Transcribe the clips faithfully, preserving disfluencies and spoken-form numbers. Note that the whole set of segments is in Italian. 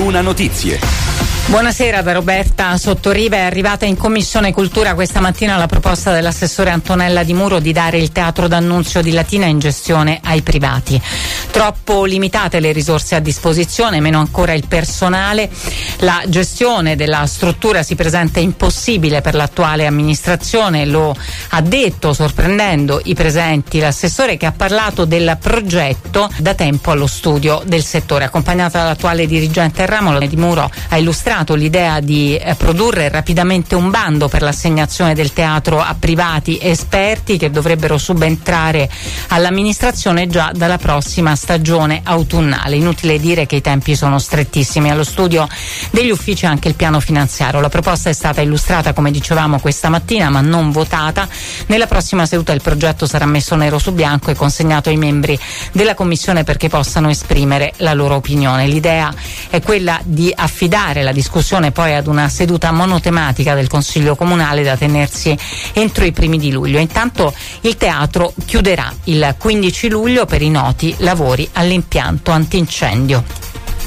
Luna Notizie. Buonasera da Roberta Sottoriva. È arrivata in Commissione Cultura questa mattina la proposta dell'assessore Antonella Di Muro di dare il Teatro d'Annunzio di Latina in gestione ai privati. Troppo limitate le risorse a disposizione, meno ancora il personale. La gestione della struttura si presenta impossibile per l'attuale amministrazione, lo ha detto sorprendendo i presenti l'assessore, che ha parlato del progetto da tempo allo studio del settore. Accompagnata dall'attuale dirigente del ramo, Di Muro ha illustrato l'idea di eh, produrre rapidamente un bando per l'assegnazione del teatro a privati esperti che dovrebbero subentrare all'amministrazione già dalla prossima stagione autunnale. Inutile dire che i tempi sono strettissimi. Allo studio degli uffici anche il piano finanziario. La proposta è stata illustrata, come dicevamo, questa mattina, ma non votata. Nella prossima seduta il progetto sarà messo nero su bianco e consegnato ai membri della commissione perché possano esprimere la loro opinione. L'idea è quella di affidare la discussione poi ad una seduta monotematica del Consiglio Comunale da tenersi entro i primi di luglio. Intanto il teatro chiuderà il quindici luglio per i noti lavori all'impianto antincendio.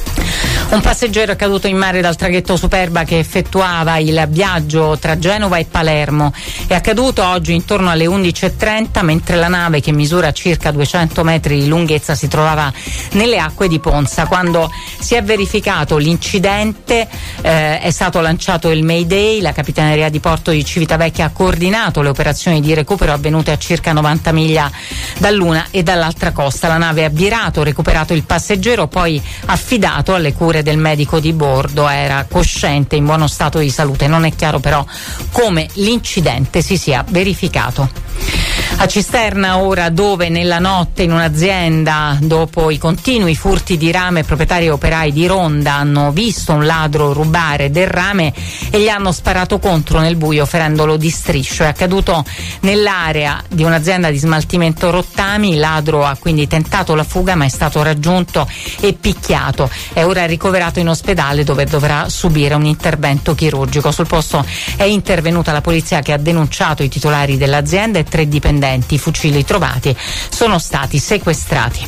Un passeggero è caduto in mare dal traghetto Superba che effettuava il viaggio tra Genova e Palermo. È accaduto oggi intorno alle undici e trenta mentre la nave, che misura circa duecento metri di lunghezza, si trovava nelle acque di Ponza. Quando si è verificato l'incidente eh, è stato lanciato il Mayday. La Capitaneria di Porto di Civitavecchia ha coordinato le operazioni di recupero avvenute a circa novanta miglia dall'una e dall'altra costa. La nave ha virato, recuperato il passeggero, poi affidato alle cure del medico di bordo. Era cosciente, in buono stato di salute. Non è chiaro però come l'incidente si sia verificato. A Cisterna ora, dove nella notte in un'azienda, dopo i continui furti di rame, proprietari e operai di Ronda hanno visto un ladro rubare del rame e gli hanno sparato contro nel buio ferendolo di striscio. È accaduto nell'area di un'azienda di smaltimento rottami. Il ladro ha quindi tentato la fuga ma è stato raggiunto e picchiato. È ora ricoverato in ospedale dove dovrà subire un intervento chirurgico. Sul posto è intervenuta la polizia che ha denunciato i titolari dell'azienda e tre dipendenti. I fucili trovati sono stati sequestrati.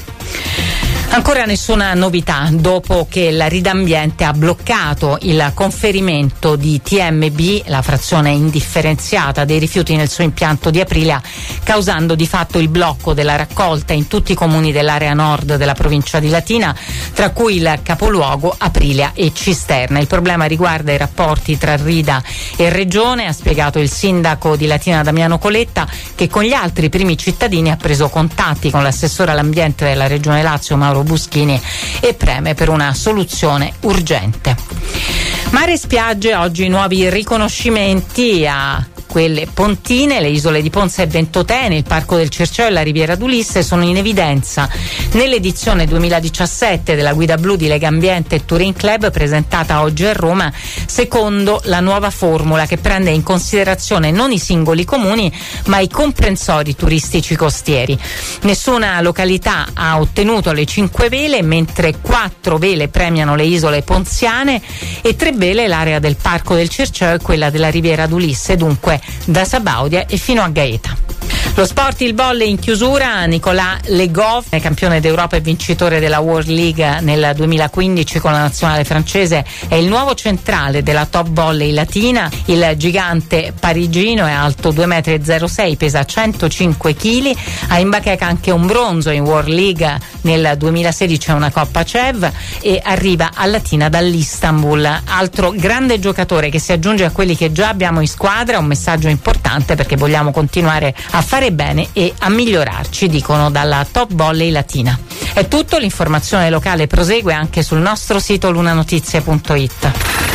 Ancora nessuna novità dopo che la Ridambiente ha bloccato il conferimento di T M B, la frazione indifferenziata dei rifiuti, nel suo impianto di Aprilia, causando di fatto il blocco della raccolta in tutti i comuni dell'area nord della provincia di Latina, tra cui il capoluogo Aprilia e Cisterna. Il problema riguarda i rapporti tra Rida e Regione, ha spiegato il sindaco di Latina Damiano Coletta, che con gli altri primi cittadini ha preso contatti con l'assessore all'ambiente della Regione Lazio Mauro Buschini e preme per una soluzione urgente. Mare e spiagge, oggi nuovi riconoscimenti a quelle pontine. Le isole di Ponza e Ventotene, il Parco del Circeo e la Riviera d'Ulisse sono in evidenza nell'edizione duemiladiciassette della Guida Blu di Legambiente e Touring Club, presentata oggi a Roma, secondo la nuova formula che prende in considerazione non i singoli comuni ma i comprensori turistici costieri. Nessuna località ha ottenuto le cinque vele, mentre quattro vele premiano le isole ponziane e tre vele l'area del Parco del Circeo e quella della Riviera d'Ulisse, dunque da Sabaudia e fino a Gaeta. Lo sport, il volley in chiusura. Nicolas Legov, campione d'Europa e vincitore della World League nel duemilaquindici con la nazionale francese, è il nuovo centrale della top volley latina. Il gigante parigino è alto due metri e zero sei, pesa centocinque chili, ha in bacheca anche un bronzo in World League nel duemilasedici a una Coppa C E V e arriva a Latina dall'Istanbul. Altro grande giocatore che si aggiunge a quelli che già abbiamo in squadra. Un messaggio importante perché vogliamo continuare a fare bene e a migliorarci, dicono dalla Top Volley Latina. È tutto, l'informazione locale prosegue anche sul nostro sito lunanotizie punto it.